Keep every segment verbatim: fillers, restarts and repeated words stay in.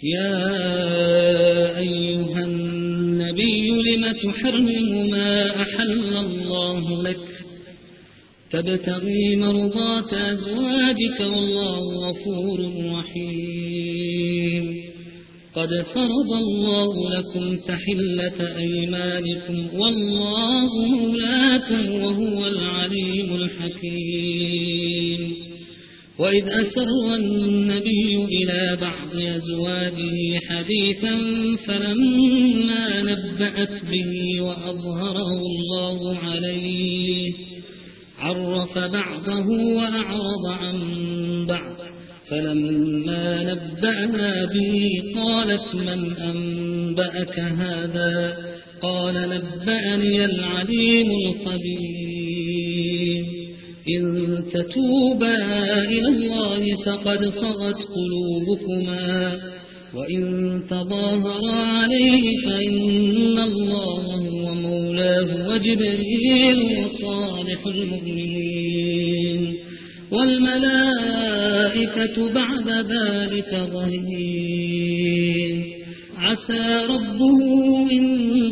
يا أيها النبي لم تحرم ما أحل الله لك تبتغي مرضات أزواجك والله غفور رحيم قد فرض الله لكم تحلة أيمانكم والله مولاكم وهو العليم الحكيم وإذ أسر النبي إلى بعض أزواجه حديثا فلما نبأت به وأظهره الله عليه عرف بعضه وأعرض عن بعض فلما نبأنا به قالت من أنبأك هذا قال نبأني العليم الخبير إن تتوبا إلى الله فقد صغت قلوبكما وإن تظاهرا عليه فإن الله هو مولاه وجبريل وصالح المؤمنين والملائكة بعد ذلك ظهير عسى ربه إن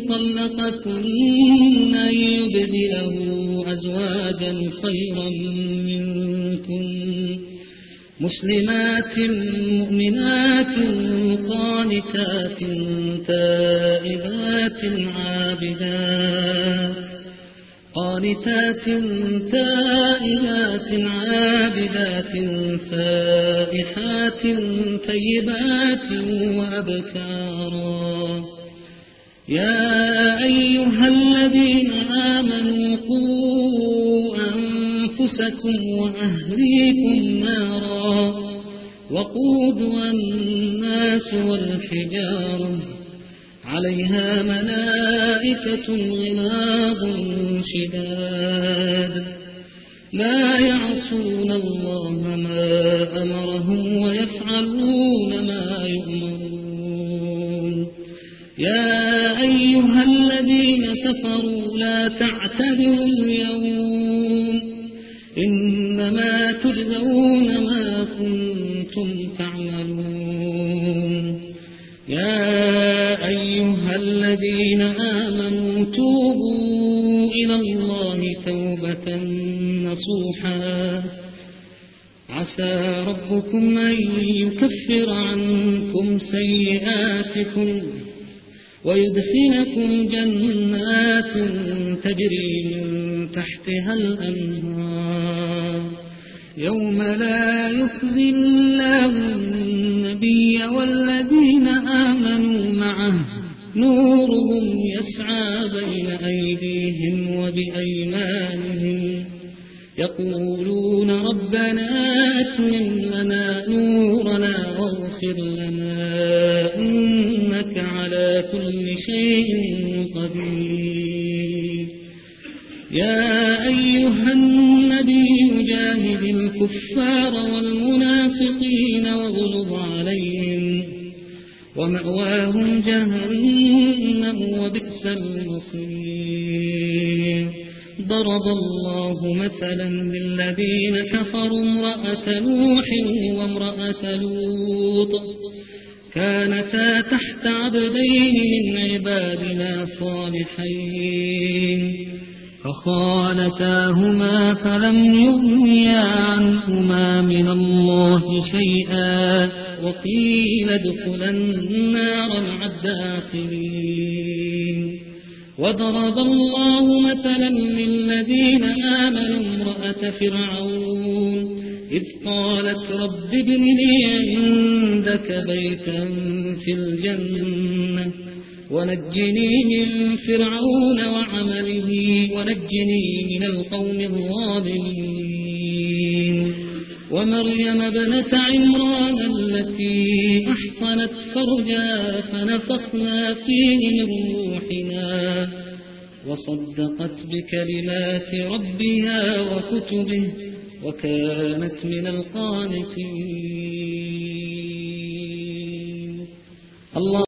طلقكن أن يبدله أزواجا خيرا منكن مسلمات مؤمنات قانتات تائبات عابدات قانتات تائبات عابدات سائحات طيبات وأبكارا يا أيها الذين آمنوا قوا أنفسكم وأهليكم نارا وقودها الناس والحجارة عليها ملائكة غلاظ شداد لا يعصون الله ما أمرهم ويفعلون ما يؤمرون يا أيها الذين كفروا لا تعتذروا اليوم إنما تجزون ما كنتم تعملون يا أيها الذين آمنوا توبوا إلى الله توبة نصوحا عسى ربكم أن يكفر عنكم سيئاتكم ويدخلكم جنات تجري من تحتها الأنهار يوم لا يخزي الله النبي والذين آمنوا معه نورهم يسعى بين أيديهم وبأيمانهم يقولون ربنا أتمم لنا نورنا واغفر لنا إنك على كل شيء قدير يا أيها النبي جاهد الكفار والمنافقين واغلظ عليهم ومأواهم جهنم وبئس المصير ضرب الله مثلا للذين كفروا امرأة نوح وامرأة لوط كانتا تحت عبدين من عبادنا صالحين فخانتاهما فلم يغنيا عنهما من الله شيئا وقيل ادخلا النار مع الداخلين وضرب الله مثلا للذين آمنوا امرأة فرعون إذ قالت رب ابن لي عندك بيتا في الجنة ونجني من فرعون وعمله ونجني من القوم الظالمين ومريم ابنة عمران التي أحصنت فرجها فنفخنا فيه من روحنا وصدقت بكلمات ربها وكتبه وكانت من القانتين الله